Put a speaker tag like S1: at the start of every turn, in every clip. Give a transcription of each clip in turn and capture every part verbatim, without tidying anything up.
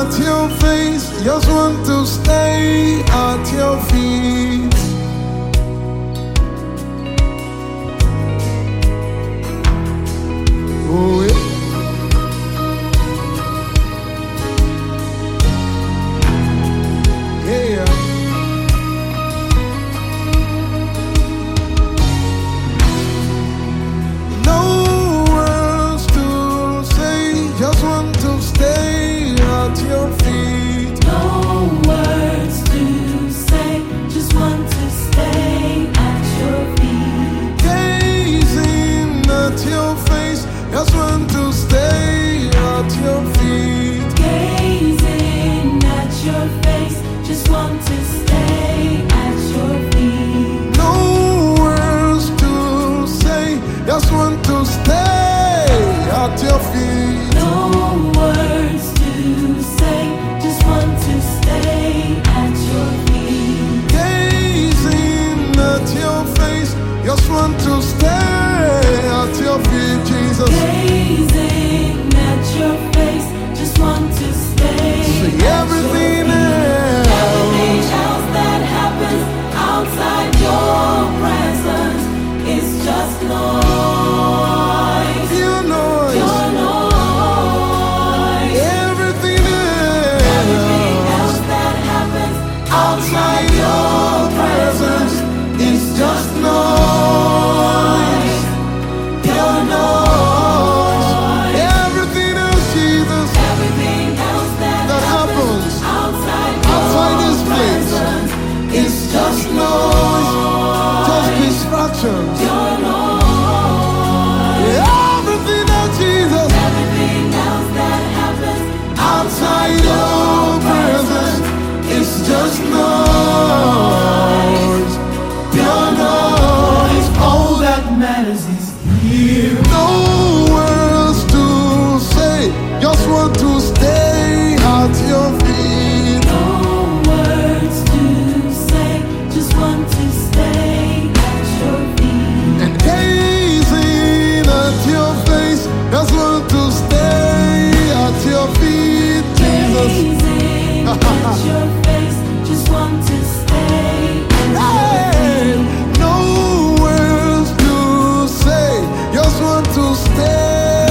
S1: at your face, just want to stay at your feet. Oh, yeah. Yeah. No words to say, just want to stay at your feet.
S2: No words to say, just want to stay at your feet.
S1: Gazing at your face, just want to stay at your feet.
S2: Gazing at your face, just want to stay at your feet.
S1: No words to say, just want to stay at your feet.
S2: No words to say, just want to stay at your feet.
S1: Gazing at your face, just want to stay at your feet, Jesus.
S2: Gazing at your face, just want to stay
S1: See
S2: at
S1: everything
S2: your feet.
S1: else.
S2: Everything else that happens outside your presence is just noise.
S1: Your noise.
S2: Your noise.
S1: Everything
S2: Everything
S1: else
S2: else that happens
S1: outside your presence is just noise.
S2: your noise.
S1: Everything else, Jesus,
S2: Everything else that,
S1: that happens
S2: outside
S1: outside
S2: your
S1: this place
S2: presence
S1: is just noise, just distractions.
S2: your noise.
S1: Everything else, Jesus,
S2: Everything else that happens
S1: outside your presence is just noise, pure noise.
S2: all that matters is here.
S1: No words to say, just want to stay at your feet.
S2: No words to say, just want to stay at your feet.
S1: And gazing at your face, just want to stay at your feet, Jesus.
S2: Gazing at your face, just want to stay at your
S1: Hey,
S2: feet.
S1: no words to say, just want to stay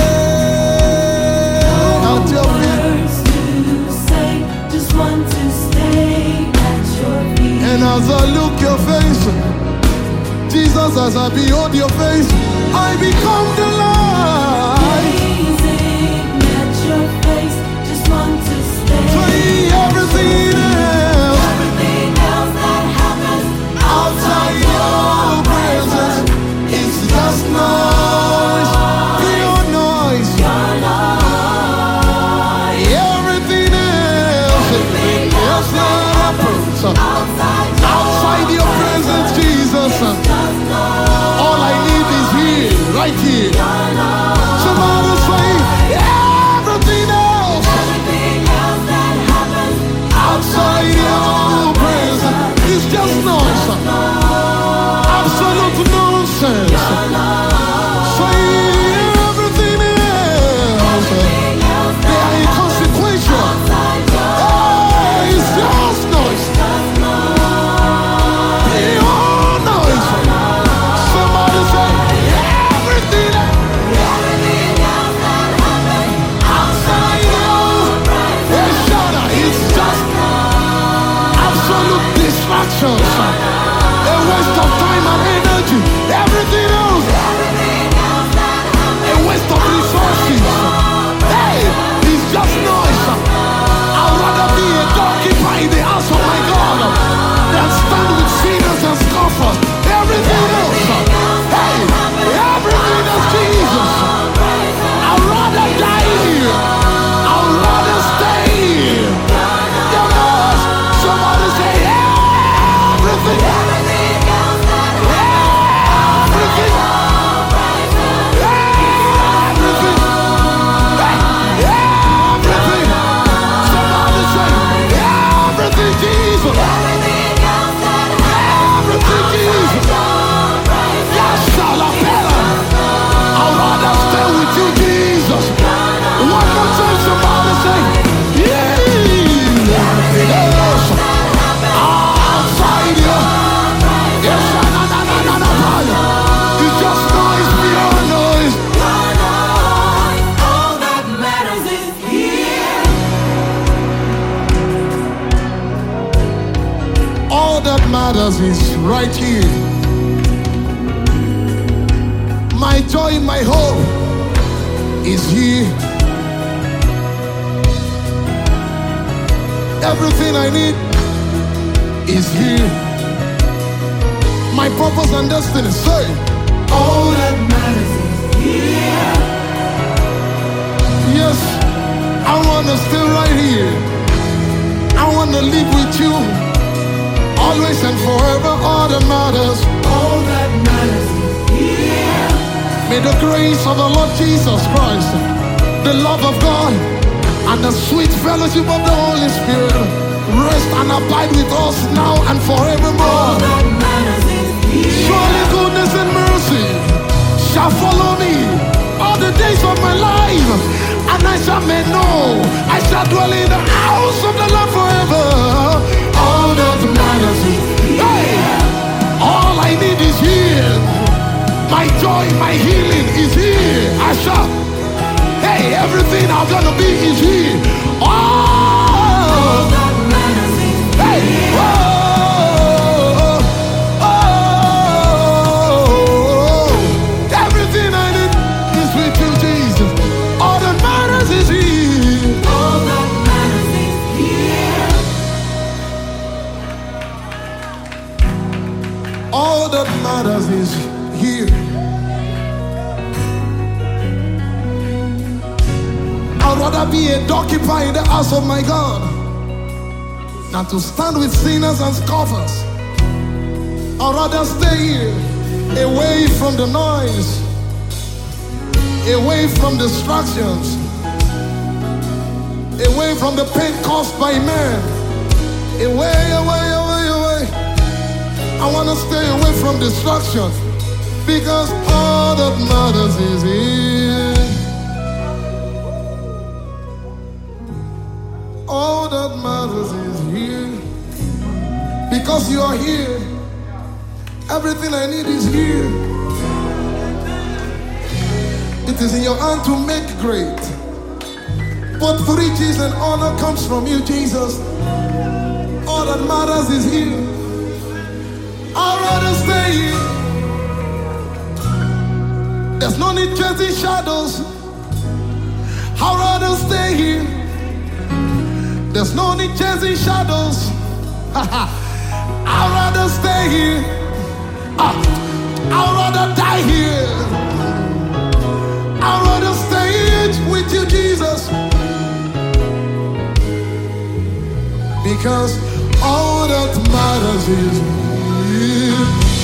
S1: at your feet.
S2: Words to say, just want to stay at your feet.
S1: And as I look your face, Jesus, as I behold your face, I become the light.
S2: Gazing at your face, just want to stay.
S1: See everything else
S2: Everything else that happens
S1: outside your presence is just noise, pure noise.
S2: your noise.
S1: Everything else,
S2: Everything
S1: else that happens
S2: outside
S1: outside your presence, Jesus.
S2: just noise.
S1: All I need is here, right here. matters is right here. My joy, my hope is here. Everything I need is here. My purpose and destiny, say,
S2: All that matters is here.
S1: yes, I wanna stay right here. I wanna live with you, always and forever. All that matters,
S2: All that matters is here.
S1: may the grace of the Lord Jesus Christ, the love of God, and the sweet fellowship of the Holy Spirit rest and abide with us now and
S2: All
S1: forevermore.
S2: that matters is here.
S1: Surely goodness and mercy shall follow me all the days of my life, and I shall make know, I shall dwell in the house of the Lord forever. All that matters is here. All I need is here. My joy, my healing is here. I shall, hey, everything I'm gonna be is here. Oh,
S2: All that matters is
S1: hey,
S2: here.
S1: oh, oh, everything I need is with you, Jesus. All that matters is here.
S2: All that matters is here.
S1: All that matters is here. I'd rather be a doorkeeper in the house of my God than to stand with sinners and scoffers. I'd rather stay here, away from the noise, away from distractions, away from the pain caused by man. Away, away, away, away. I want to stay away from distractions, because all that matters is here. All that matters is here. Because you are here, everything I need is here. It is in your hand to make great. Both riches and honor comes from you, Jesus. All that matters is here. I'd rather stay here. There's no need chasing shadows. I'd rather stay here. There's no need chasing shadows. I'd rather stay here. Ah, I'd rather die here. I'd rather stay here with you, Jesus. Because all that matters is you.